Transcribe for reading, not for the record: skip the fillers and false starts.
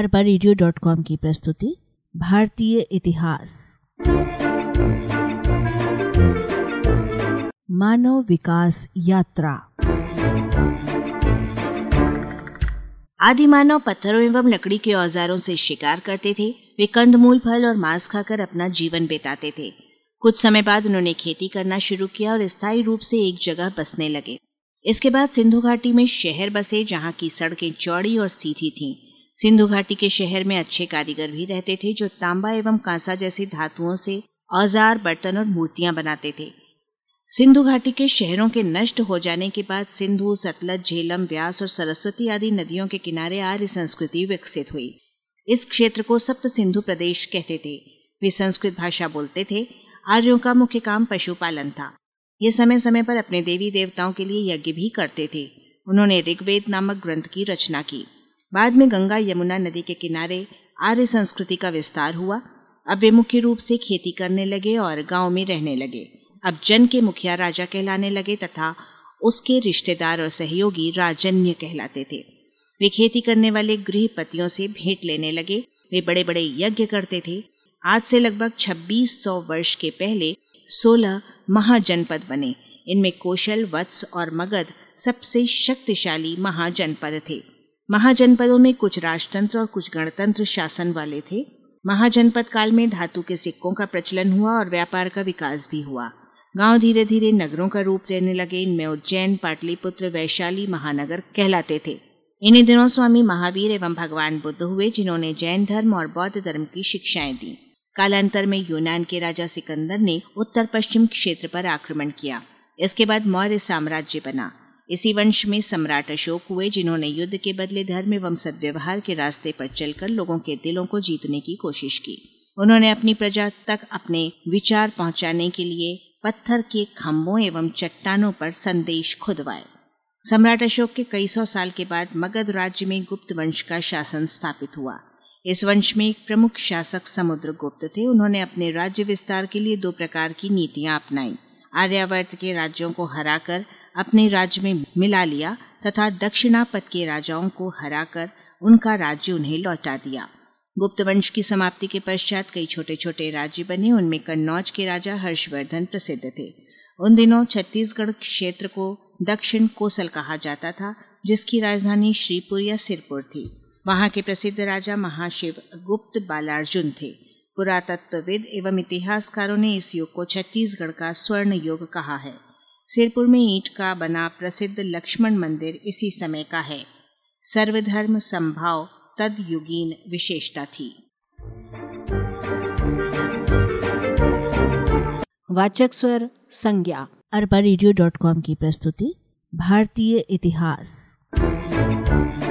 arbareadio.com की प्रस्तुति भारतीय इतिहास। मानव विकास यात्रा। आदि मानव पत्थरों एवं लकड़ी के औजारों से शिकार करते थे। वे कंदमूल, फल और मांस खाकर अपना जीवन बिताते थे। कुछ समय बाद उन्होंने खेती करना शुरू किया और स्थायी रूप से एक जगह बसने लगे। इसके बाद सिंधु घाटी में शहर बसे, जहाँ की सड़कें चौड़ी और सीधी थीं। सिंधु घाटी के शहर में अच्छे कारीगर भी रहते थे, जो तांबा एवं कांसा जैसी धातुओं से औजार, बर्तन और मूर्तियां बनाते थे। सिंधु घाटी के शहरों के नष्ट हो जाने के बाद सिंधु, सतलज, झेलम, व्यास और सरस्वती आदि नदियों के किनारे आर्य संस्कृति विकसित हुई। इस क्षेत्र को सप्त सिंधु प्रदेश कहते थे। वे संस्कृत भाषा बोलते थे। आर्यों का मुख्य काम पशुपालन था। ये समय समय पर अपने देवी देवताओं के लिए यज्ञ भी करते थे। उन्होंने ऋग्वेद नामक ग्रंथ की रचना की। बाद में गंगा यमुना नदी के किनारे आर्य संस्कृति का विस्तार हुआ। अब वे मुख्य रूप से खेती करने लगे और गांव में रहने लगे। अब जन के मुखिया राजा कहलाने लगे तथा उसके रिश्तेदार और सहयोगी राजन्य कहलाते थे। वे खेती करने वाले गृहपतियों से भेंट लेने लगे। वे बड़े बड़े यज्ञ करते थे। आज से लगभग 2600 वर्ष के पहले 16 महाजनपद बने। इनमें कौशल, वत्स और मगध सबसे शक्तिशाली महाजनपद थे। महाजनपदों में कुछ राजतंत्र और कुछ गणतंत्र शासन वाले थे। महाजनपद काल में धातु के सिक्कों का प्रचलन हुआ और व्यापार का विकास भी हुआ। गांव धीरे धीरे नगरों का रूप लेने लगे। इनमें उज्जैन, पाटलिपुत्र, वैशाली महानगर कहलाते थे। इन्हीं दिनों स्वामी महावीर एवं भगवान बुद्ध हुए, जिन्होंने जैन धर्म और बौद्ध धर्म की शिक्षाएं दी। कालांतर में यूनान के राजा सिकंदर ने उत्तर पश्चिम क्षेत्र पर आक्रमण किया। इसके बाद मौर्य साम्राज्य बना। इसी वंश में सम्राट अशोक हुए, जिन्होंने युद्ध के बदले धर्म एवं सद्व्यवहार के रास्ते पर चलकर लोगों के दिलों को जीतने की कोशिश की। उन्होंने अपनी प्रजा तक अपने विचार पहुंचाने के लिए पत्थर के खंभों एवं चट्टानों पर संदेश खुदवाए। सम्राट अशोक के कई सौ साल के बाद मगध राज्य में गुप्त वंश का शासन स्थापित हुआ। इस वंश में एक प्रमुख शासक समुद्रगुप्त थे। उन्होंने अपने राज्य विस्तार के लिए 2 प्रकार की नीतियां अपनाई। आर्यावर्त के राज्यों को हराकर अपने राज्य में मिला लिया तथा दक्षिणापथ के राजाओं को हराकर उनका राज्य उन्हें लौटा दिया। गुप्त वंश की समाप्ति के पश्चात कई छोटे छोटे राज्य बने। उनमें कन्नौज के राजा हर्षवर्धन प्रसिद्ध थे। उन दिनों छत्तीसगढ़ क्षेत्र को दक्षिण कोसल कहा जाता था, जिसकी राजधानी श्रीपुर या सिरपुर थी। वहां के प्रसिद्ध राजा महाशिव गुप्त बालार्जुन थे। पुरातत्वविद एवं इतिहासकारों ने इस युग को छत्तीसगढ़ का स्वर्ण युग कहा है। सिरपुर में ईंट का बना प्रसिद्ध लक्ष्मण मंदिर इसी समय का है। सर्वधर्म संभाव तदयुगीन विशेषता थी। वाचक स्वर संज्ञा। arbareadio.com की प्रस्तुति भारतीय इतिहास।